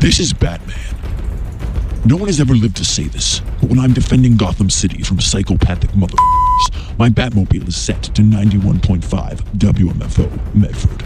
This is Batman. No one has ever lived to say this, but when I'm defending Gotham City from psychopathic motherfuckers, my Batmobile is set to 91.5 WMFO Medford.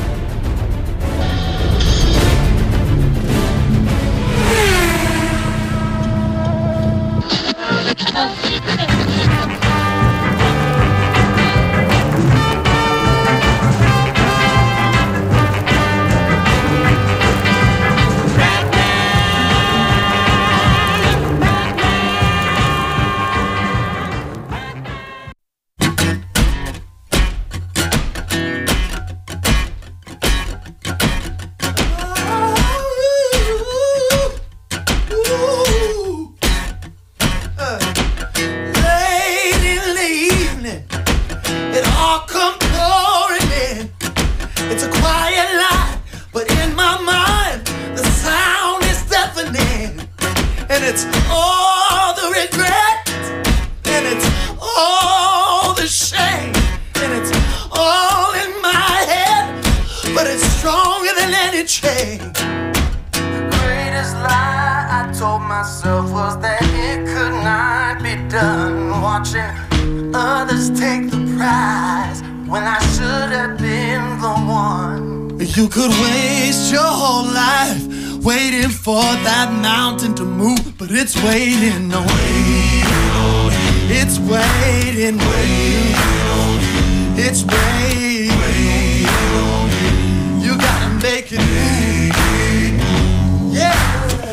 You could waste your whole life waiting for that mountain to move, but it's waiting on you. It's waiting on you. It's waiting on you. You gotta make it move. Yeah.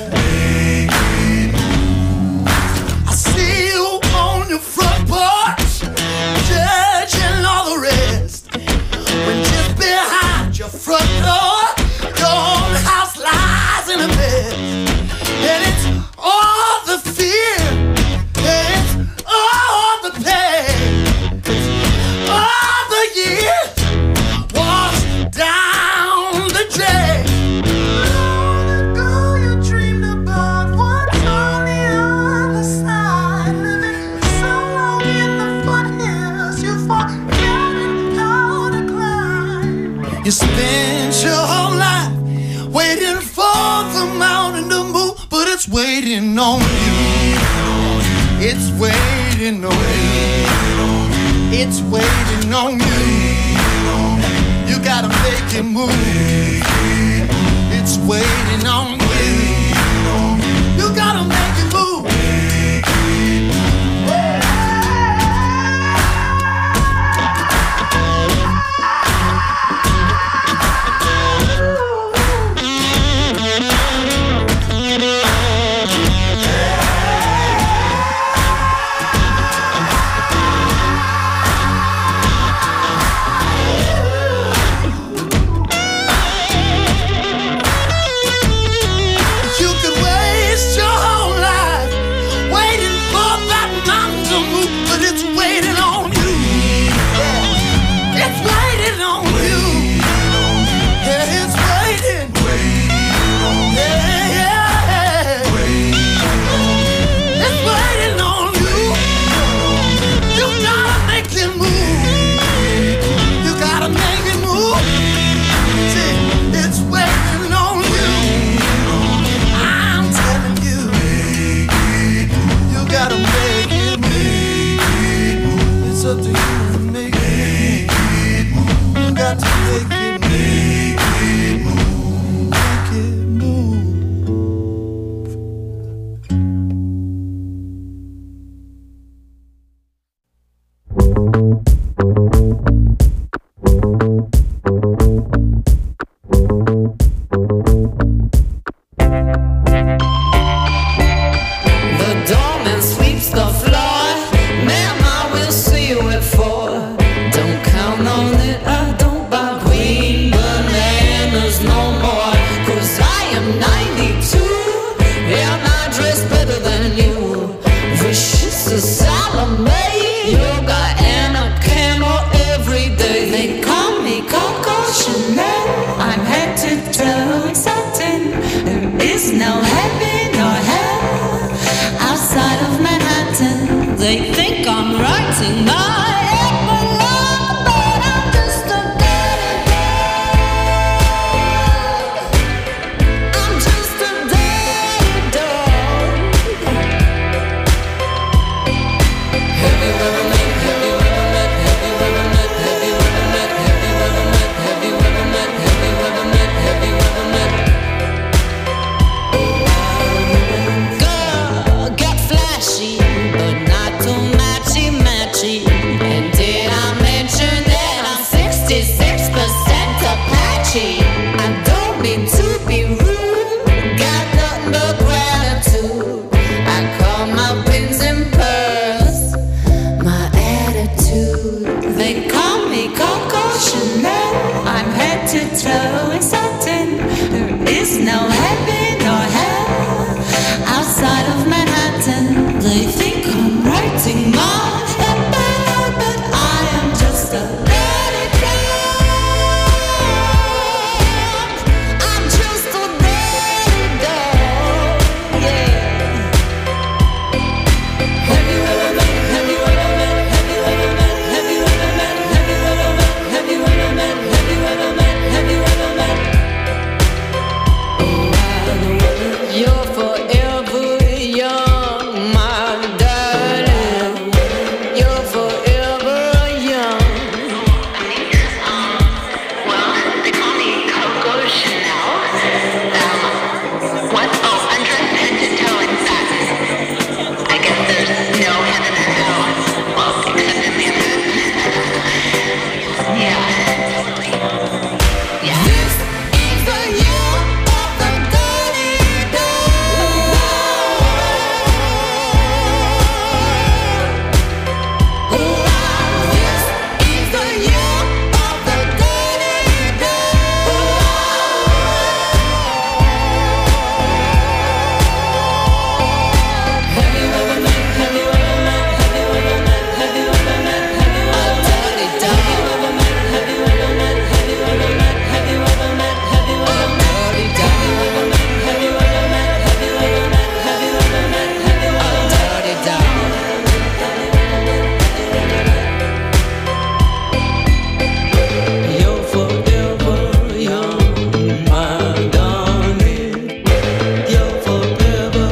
I see you on your front porch, judging all the rest. When just behind your front door, your own house lies in a mess. And it's all the fear, and it's all the pain, it's all the years washed down the drain. Long ago you dreamed about what's on the other side. Living so long in the foothills, you forgot how to climb. You spent your whole life waiting for the mountain to move, but it's waiting on you. It's waiting on you. It's waiting on you. You gotta make it move. It's waiting on you. You gotta make it move. They think I'm writing my epilogue, but I'm just a dirty dog. I'm just a be rude. Got nothing but gratitude. I call my pins and pearls my attitude. They call me Coco Chanel. I'm head to toe in satin. There is no heaven or hell outside of Manhattan. They think I'm writing my head, but I am just a let it down. I'm just a let it down. Yeah. Have you ever met? Have you ever met? Have you ever met? Have you ever met? Have you ever met? Have you ever met? Have you ever met? Have you ever met? You're forever young, my darling. You're forever young. Well, they call me Coco Chanel. What? Oh, undressed head to toe in satin. I guess there's no heaven or hell. Well, except in Manhattan. Yeah. This is the year of the dirty dog. This is the year of the dirty dog. Have you ever met? Have you ever met? Have you ever met? Have you ever met? Have you ever met? Dirty dog. Have you ever met? Have you ever met? Have you ever met? Have you ever met? Have you ever met? Dirty dog. Have you ever met? Have you ever met? Have you ever met? Have you ever met? Have you ever met? Dirty dog. You're forever young, my darling. You're forever.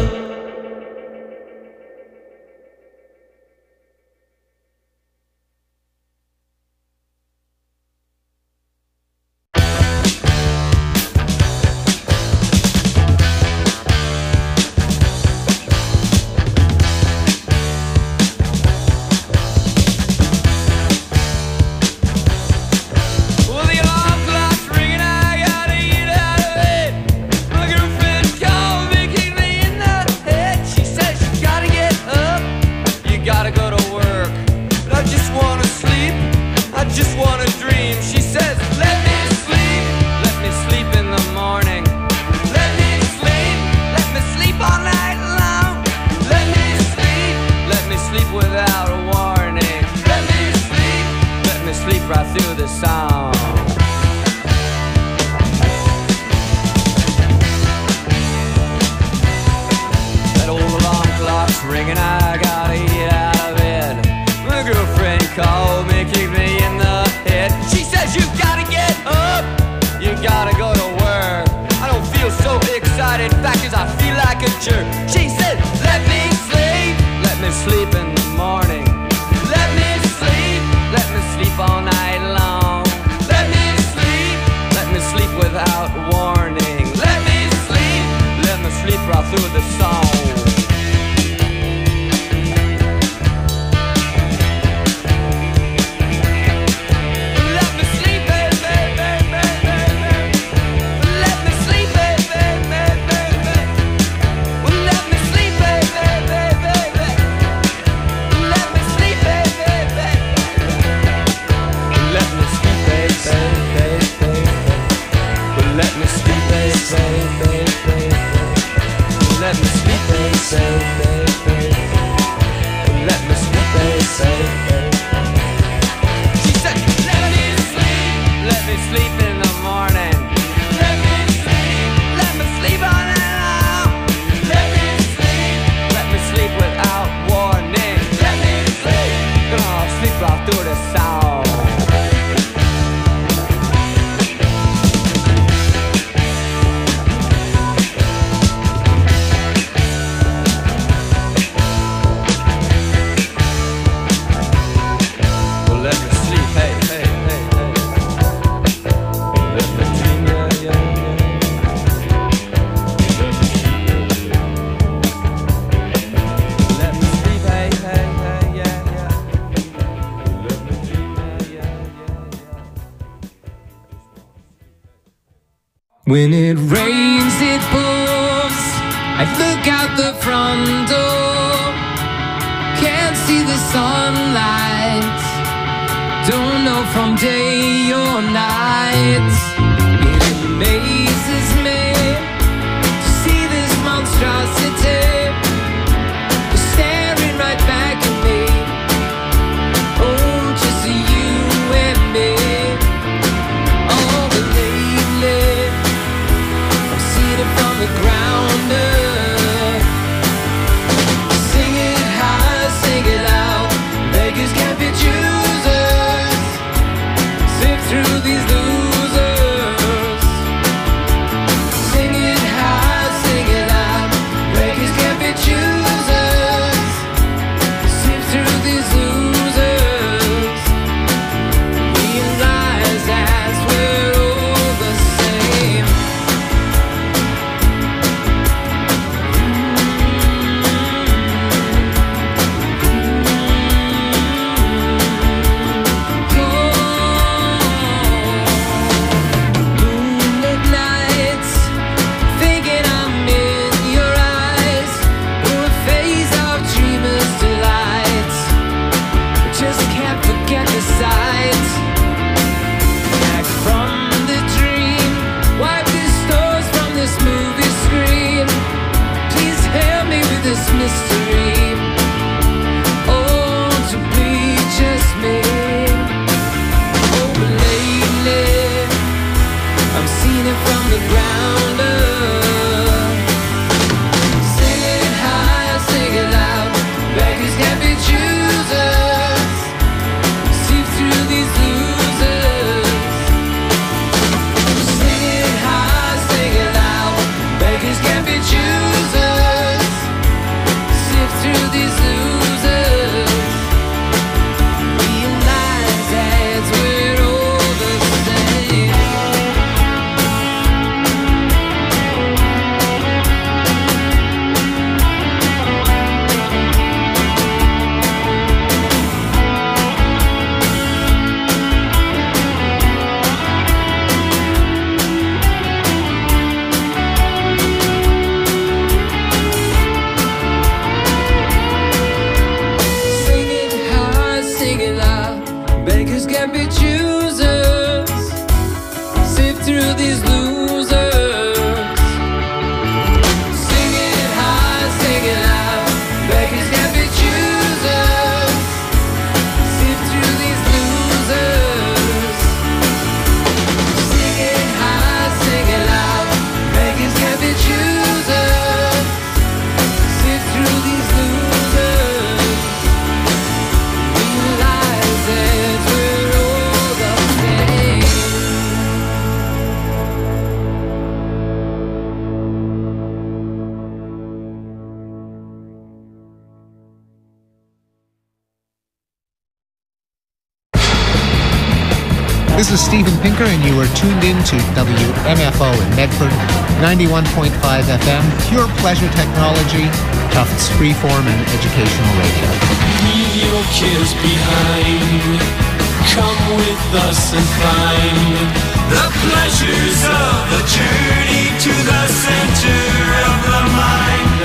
Well, the alarm clock's ringing, I gotta get out of bed. My girlfriend called me, kicked me in the head. She says you gotta get up, you gotta go to work. But I just wanna sleep, I just wanna dream. She says, let me sleep in the morning. Let me sleep all night long. Let me sleep without a warning. Let me sleep right through the song. That old alarm clock's ringing, I gotta get out of bed. My girlfriend called me, kicked me in the head. She says you gotta get up, you gotta go to work. I don't feel so excited, fact is I feel like a jerk. She said, let me sleep in the morning. Let me sleep all night long. Let me sleep without warning. Let me sleep right through the song. Let me sleep, baby, baby, baby. Let me sleep, baby, baby, baby. Let me sleep, baby, baby, baby. I look out the front door, can't see the sunlight, don't know from day or night. It amazes me to see this monstrosity staring right back at me. Oh, just you and me. Oh, but lately I'm seeing it from the ground up. Sing it high, sing it loud. Beggars can't be choosers. Sift through these losers. Sing it high, sing it loud. Beggars can't be choosers. Sift through these losers. Realize that we're all the same. Moonlit nights, thinking I'm in your eyes. We're a phase of dreamers' delight. Just can't forget the sight. Back from the dream, wipe the stars from this movie screen. Please help me with this mystery. Oh, to be just me. Oh, but lately I'm seeing it from the ground up. Sing it high, sing it loud. Beggars can't be choosers. Sift through these losers. Sing it high, sing it loud. Beggars can't be choosers. Sift through these losers. Realize that we're all the same. Sing it high, sing it loud. Beggars can't be choosers. Sift through these losers. Sing it high, sing it loud. Beggars can't be choosers. Sift through these losers. Sing it high, sing it loud. Beggars can't be choosers. Sift through these losers. Realize that we're all the same. This is Steven Pinker, and you are tuned in to WMFO in Medford, 91.5 FM, pure pleasure technology, Tufts freeform and educational radio. Leave your cares behind. Come with us and find the pleasures of the journey to the center of the mind.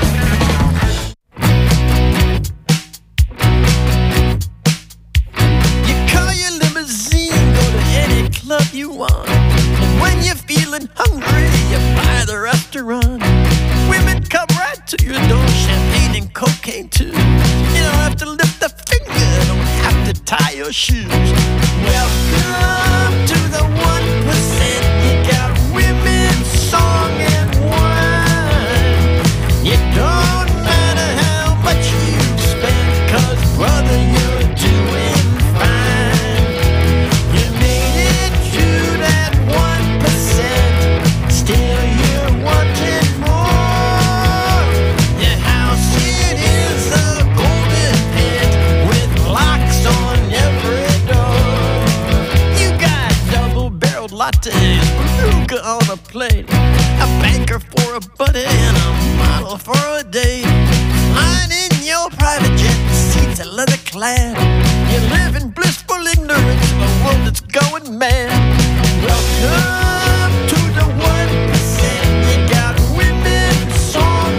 You call your limousine, go to any club you want. And when you're feeling hungry, you buy the restaurant. Women come right to your door, champagne and cocaine too. You don't have to lift a finger, don't have to tie your shoes. Welcome to the 1%. You got women, song and wine. It don't matter how much you spend, 'cause brother, you're doing fine. You made it to that 1%. Still you're wanting more. Your house, it is a golden pit with locks on every door. You got double-barreled lattes, beluga on a plate, a banker for a buddy and a model for a date. Lying in your private jet, the seats are leather clad. You live in blissful ignorance of a world that's going mad. Welcome to the 1%. You got women, song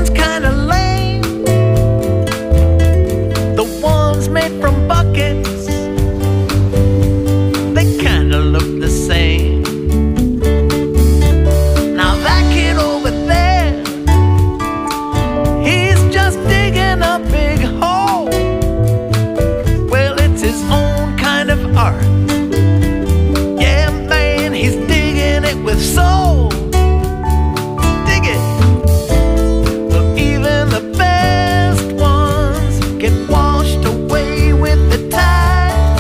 one's kinda lame. The ones made from buckets, they kinda look the same. Now that kid over there, he's just digging a big hole. Well, it's his own kind of art. Yeah, man, he's digging it with soul. Dig it. Well, even the best ones get washed away with the tide.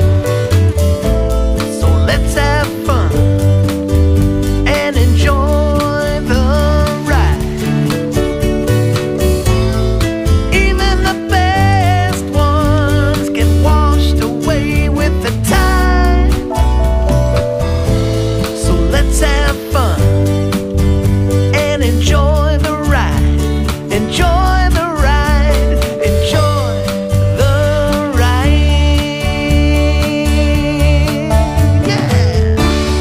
So let's have fun and enjoy the ride. Even the best ones get washed away with the tide. So let's have fun and enjoy the ride. Enjoy the ride. Enjoy the ride. Yeah.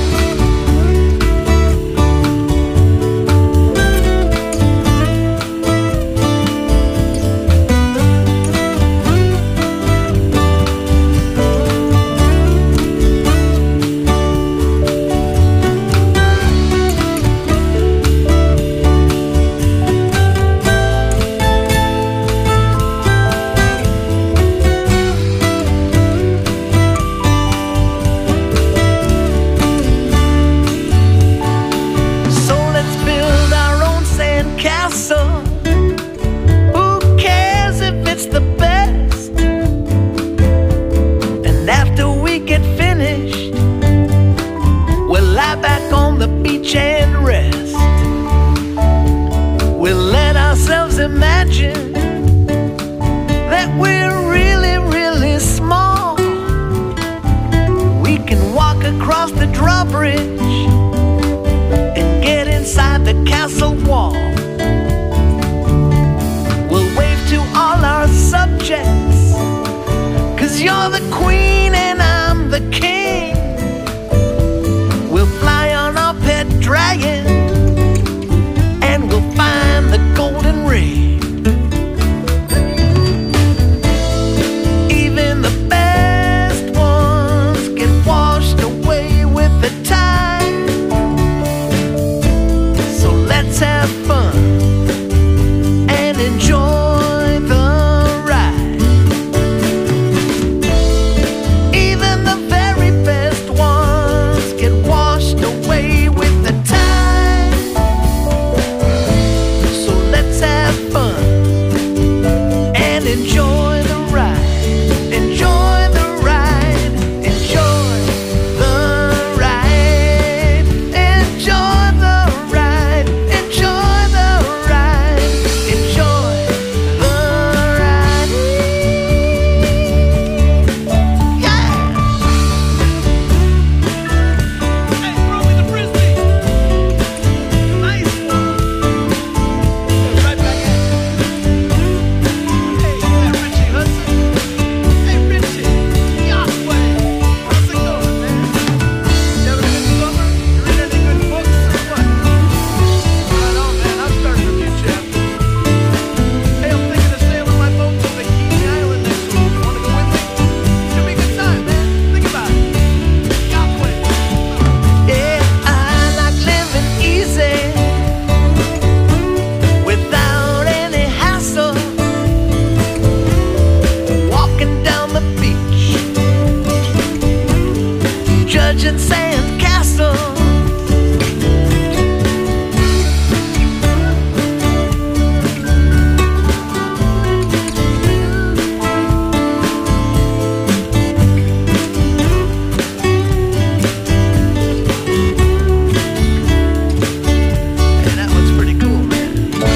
So let's build our own sandcastle. Who cares if it's the best? And after we get finished, we'll lie back on the beach and rest. We'll let ourselves imagine that we're really, really small. We can walk across the drawbridge and get inside the castle wall. We'll wave to all our subjects, 'cause you're the queen and I'm the king. We'll fly on our pet dragon and we'll find the golden ring. Even the best ones get washed away with the tide. So let's have fun and enjoy the ride. Even the very best ones get washed away with the tide. So let's have fun and enjoy the ride. Enjoy the ride. Enjoy the ride. Enjoy the ride. Enjoy the ride. Enjoy the ride. Yeah. Hey, throw me the frisbee. Nice one. Right back at you. Hey, yeah, Richie Hudson. Hey, Richie. Yahweh. How's it going, man? You having a good summer? You read any good books or what? Right on, man. I'm starting a new chapter. Hey, I'm thinking of sailing my boat to Bikini Island next week. You wanna go with me? Should be a good time, man. Think about it. Yahweh. Yeah, I like living easy without any hassle. Walking down the beach, judging sandcastles. And that one's pretty cool, man.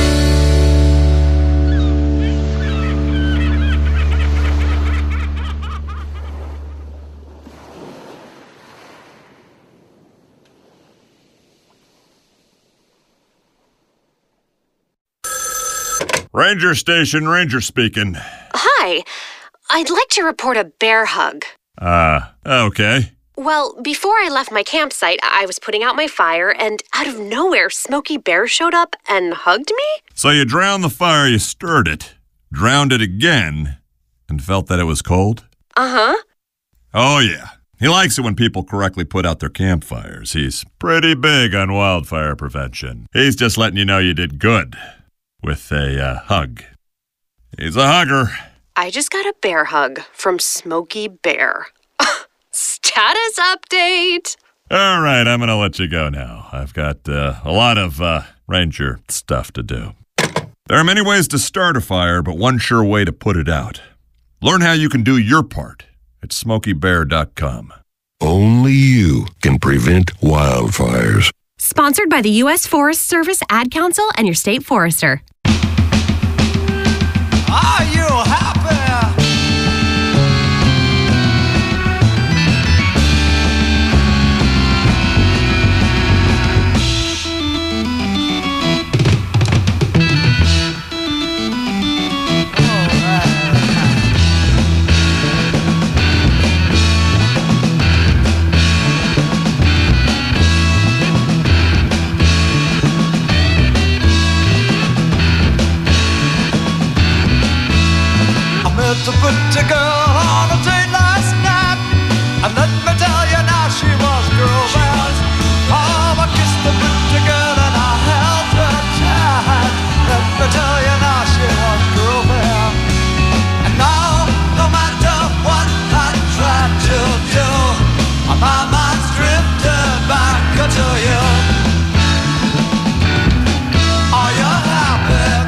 Ranger Station, Ranger speaking. Hi. I'd like to report a bear hug. Okay. Well, before I left my campsite, I was putting out my fire, and out of nowhere, Smokey Bear showed up and hugged me? So you drowned the fire, you stirred it, drowned it again, and felt that it was cold? Uh-huh. Oh, yeah. He likes it when people correctly put out their campfires. He's pretty big on wildfire prevention. He's just letting you know you did good with a hug. He's a hugger. I just got a bear hug from Smokey Bear. Status update! All right, I'm going to let you go now. I've got a lot of ranger stuff to do. There are many ways to start a fire, but one sure way to put it out. Learn how you can do your part at SmokeyBear.com. Only you can prevent wildfires. Sponsored by the U.S. Forest Service, Ad Council, and your state forester. Are you happy? A pretty girl on a date last night, and let me tell you now she was girl bound. Oh, I kissed the pretty girl and I held her tight. Let me tell you now she was girl bound. And now, no matter what I try to do, my mind's drifting back to you. Are you happy?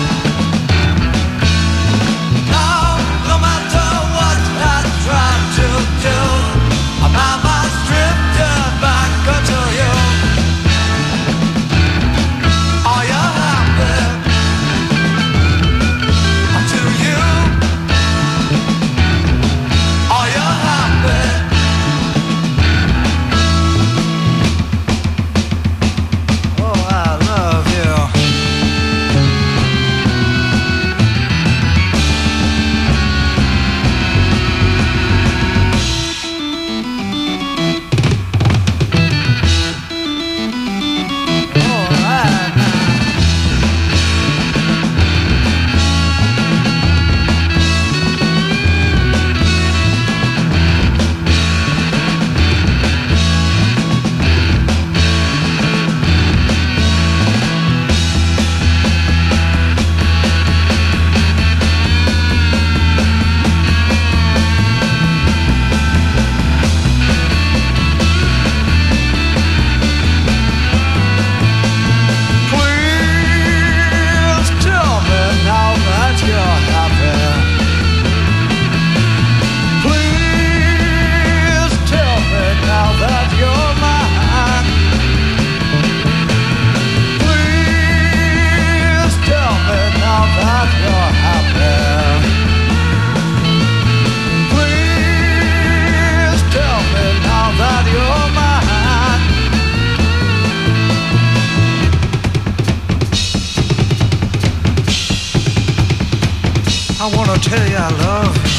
I wanna tell you I love you.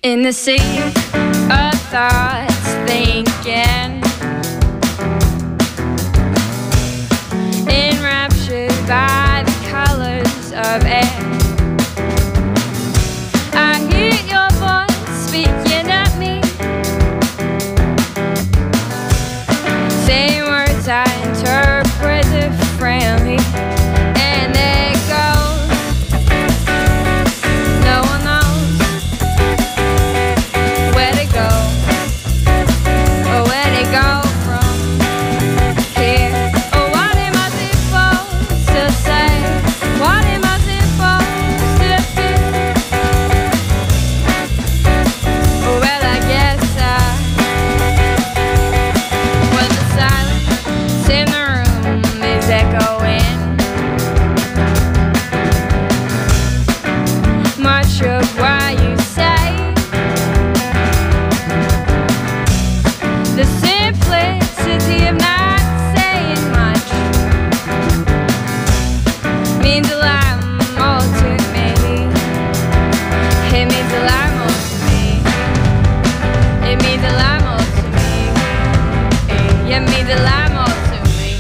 In the sea of thoughts thinking, enraptured by the colors of air. I hear your voice speaking at me, saying words I interpret differently. And they go, no one knows where to go, or where to go from here. Or what am I supposed to say? What am I supposed to feel? Well, I guess when the silence in the room is echoing, much of what you say, the simplicity of not saying much means a lot more to me. It means a lot more to me. It means a lot more to me. It means a lot more to me.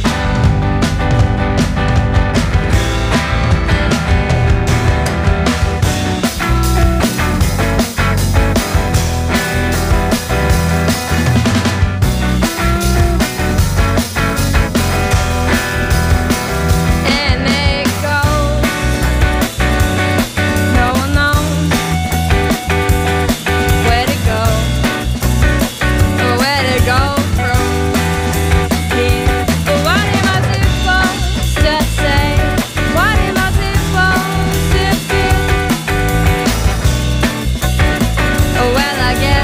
And it goes, no one knows where to go, or where to go from here. But what am I supposed to say? What am I supposed to feel? Oh, well, I guess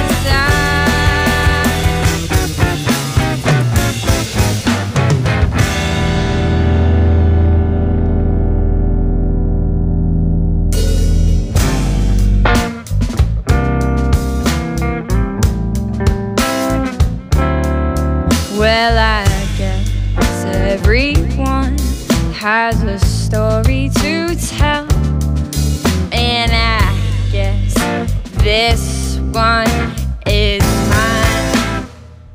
Well, I guess everyone has a story to tell, and I guess this one is mine.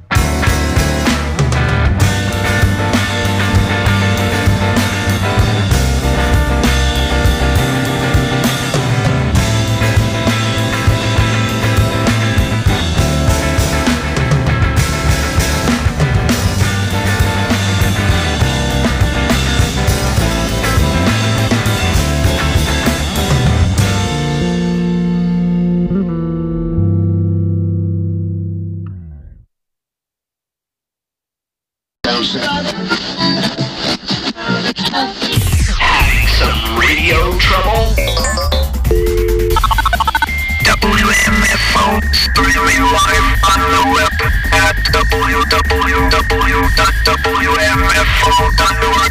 Having some radio trouble? WMFO streaming live on the web at www.wmfo.org.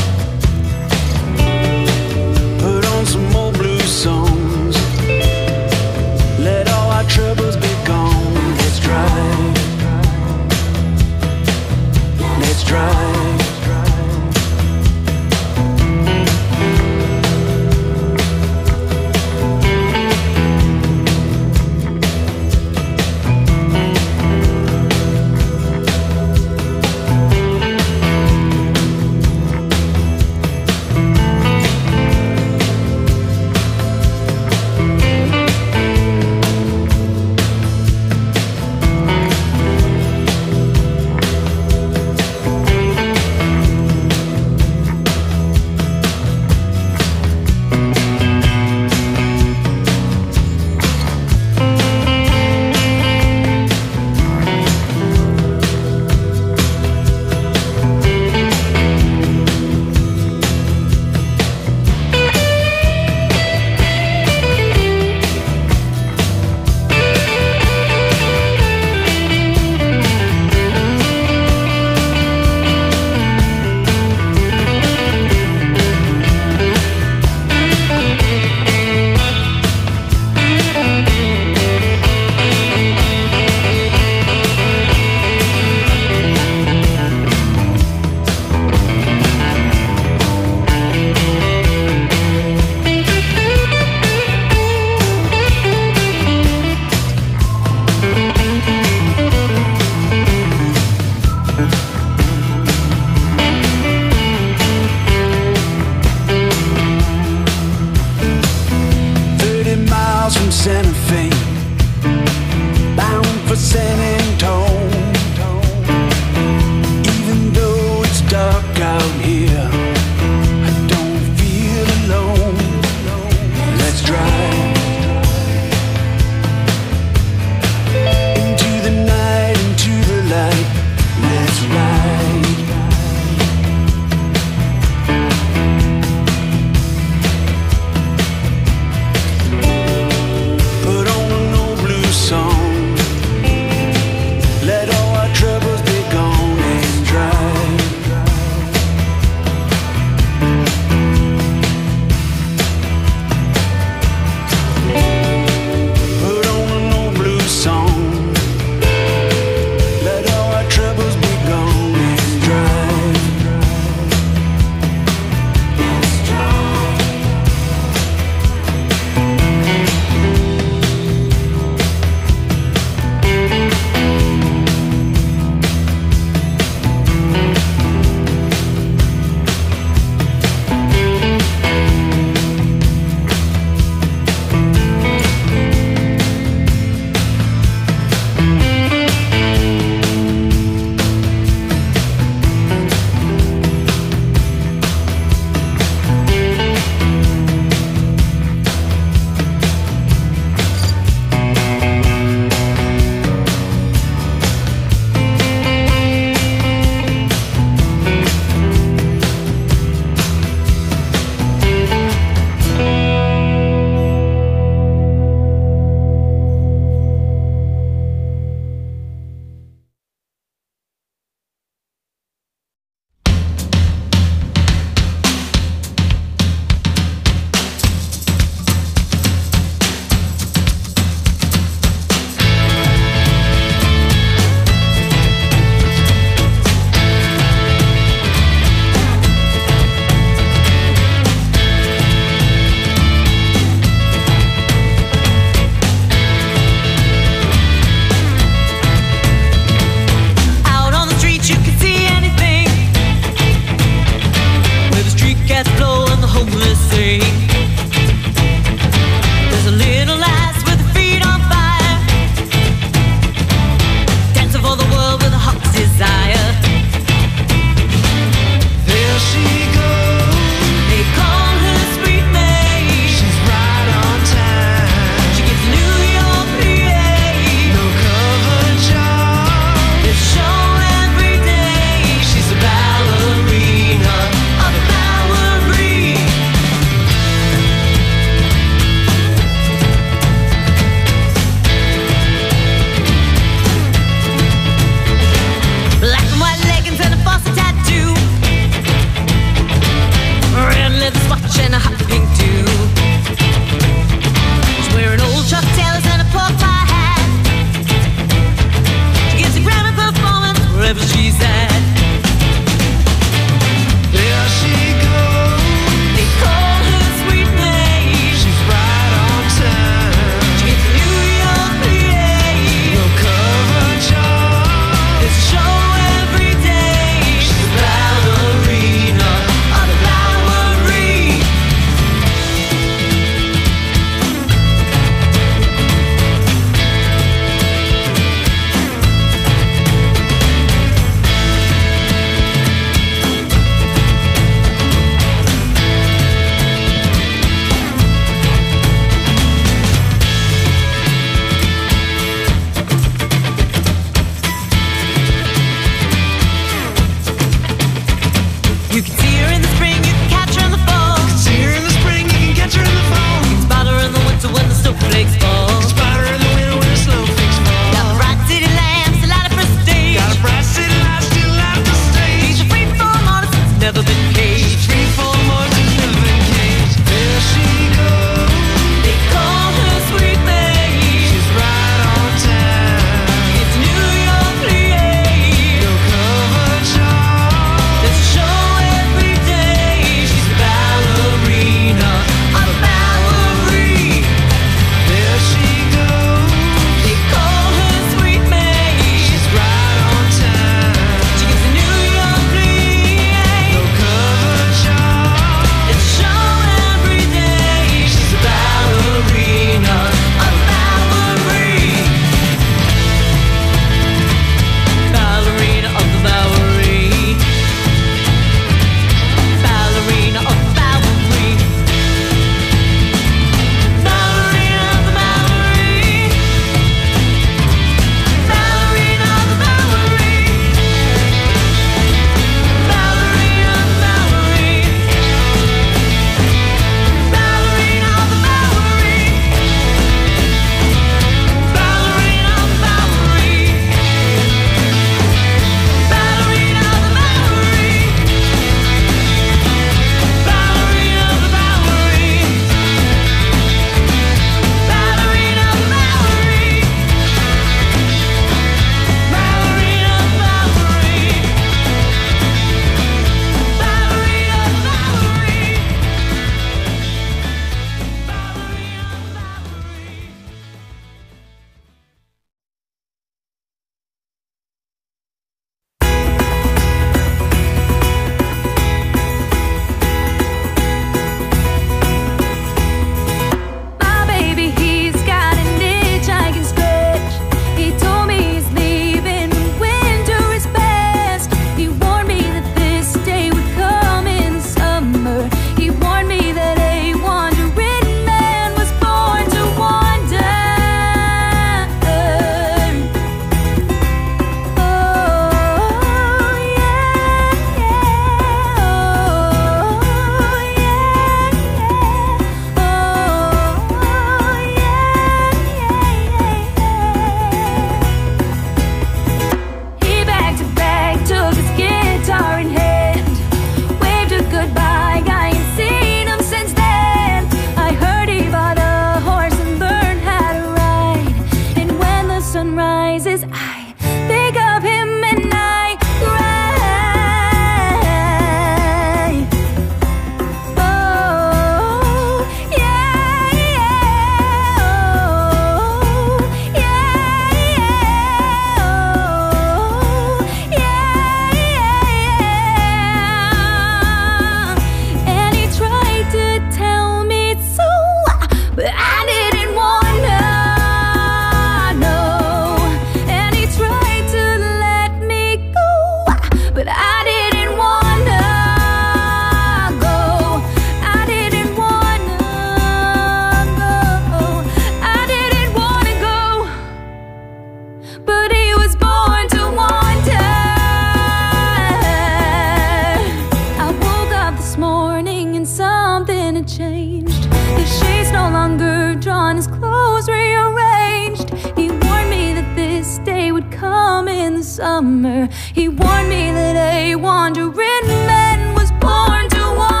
had changed. The shades no longer drawn, his clothes rearranged. He warned me that this day would come in the summer. He warned me that a wandering man was born to wander.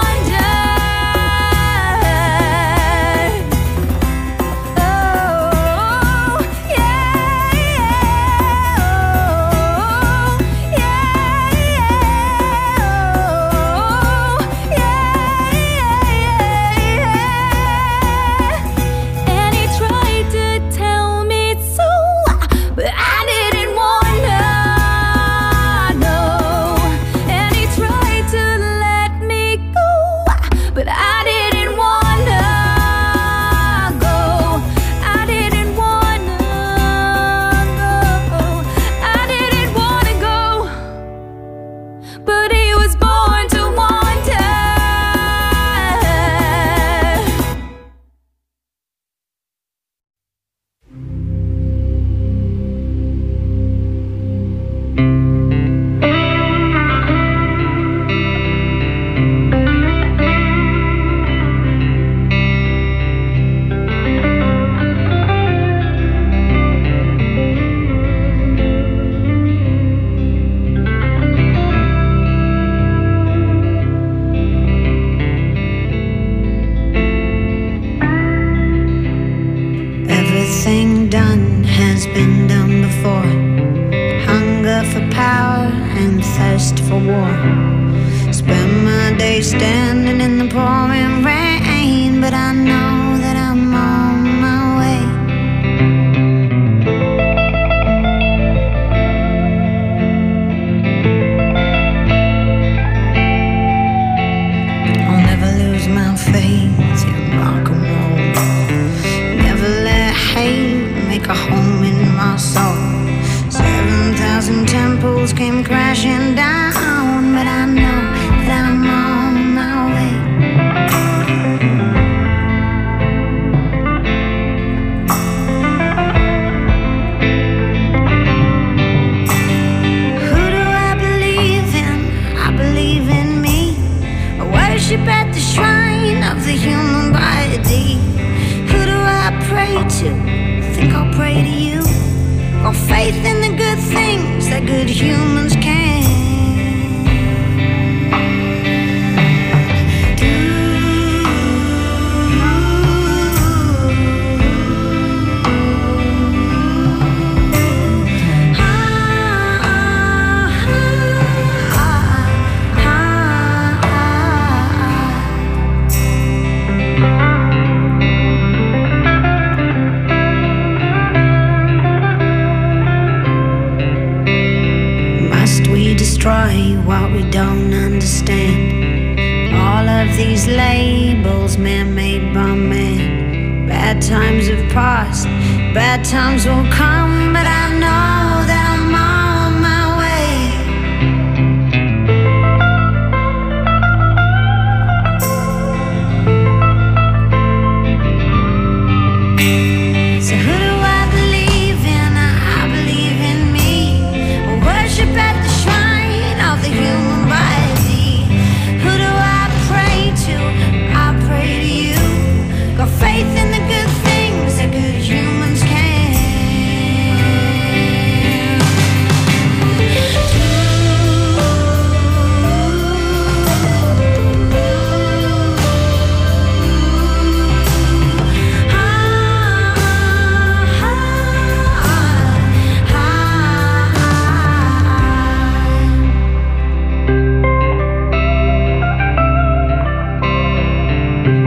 What we don't understand. All of these labels, man-made by man. Bad times have passed, bad times will come